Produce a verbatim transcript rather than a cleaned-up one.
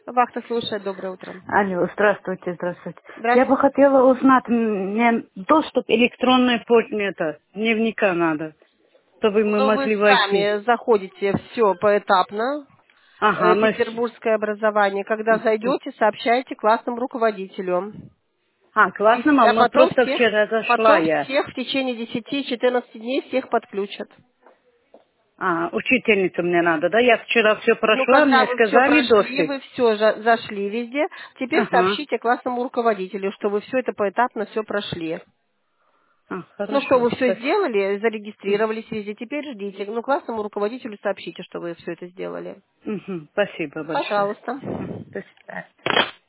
Вахта слушает. Доброе утро. Алло, здравствуйте, здравствуйте. Я бы Здравствуйте. хотела узнать, мне доступ электронной почты, это, дневника надо, чтобы мы Ну, вы могли войти. сами заходите все поэтапно. Ага, Э, мы... с- Петербургское образование. Когда зайдете, сообщайте классному руководителю. А, И классно, все- а мама, потом просто всех, вчера зашла потом я. всех в течение десяти-четырнадцати дней всех подключат. А, учительницу мне надо, да? Я вчера все Ну, прошла, когда мне вы все сказали прошли, доступ. вы все зашли везде, теперь Ага. сообщите классному руководителю, что вы все это поэтапно все прошли. А, Ну что, хорошо, вы все спасибо. сделали, зарегистрировались везде, теперь ждите. Ну, классному руководителю сообщите, что вы все это сделали. Мгм, спасибо большое. Пожалуйста. М, До свидания.